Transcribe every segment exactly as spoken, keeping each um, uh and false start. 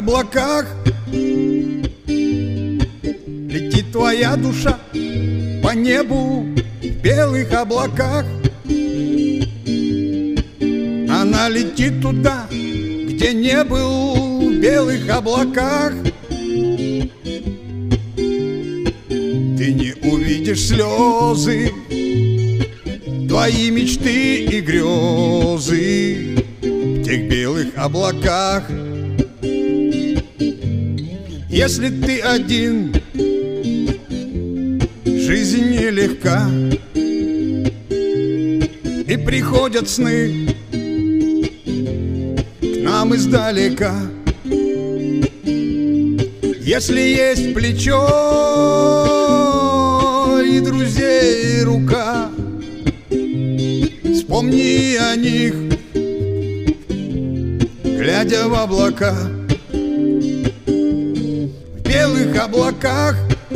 облаках летит твоя душа по небу в белых облаках. Она летит туда, где не был в белых облаках. Ты не увидишь слезы, твои мечты и грезы в тех белых облаках. Если ты один, жизнь нелегка, и приходят сны к нам издалека. Если есть плечо и друзей рука, вспомни о них, глядя в облака. В белых облаках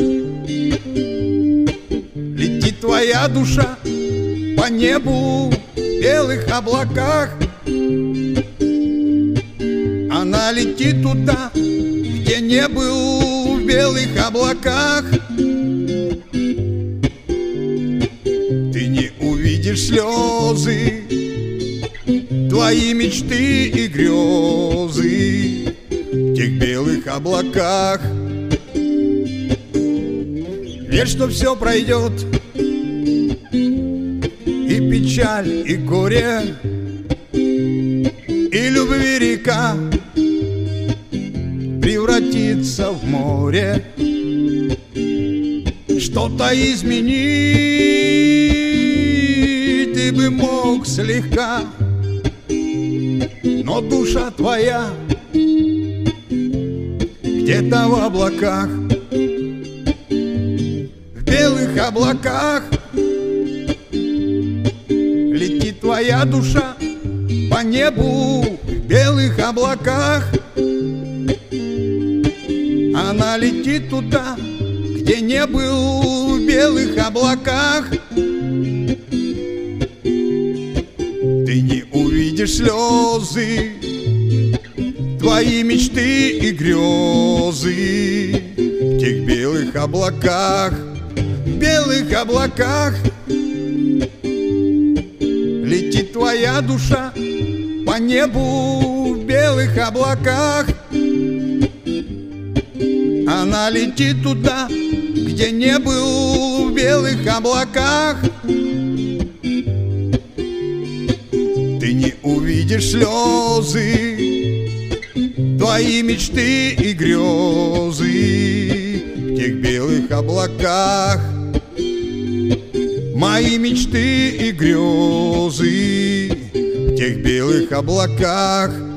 летит твоя душа по небу в белых облаках. Она летит туда, где не был в белых облаках. Ты не увидишь слезы, твои мечты и грезы в тех белых облаках. Верь, что все пройдет, и печаль, и горе, и любви река превратится в море. Что-то изменить ты бы мог слегка, но душа твоя где-то в облаках. В белых облаках летит твоя душа по небу в белых облаках. Она летит туда, где не был в белых облаках. Ты не увидишь слезы, твои мечты и грезы в тех белых облаках. В белых облаках летит твоя душа по небу в белых облаках. Она летит туда, где не был в белых облаках. Ты не увидишь слезы, твои мечты и грезы в тех белых облаках. Мои мечты и грезы в тех белых облаках.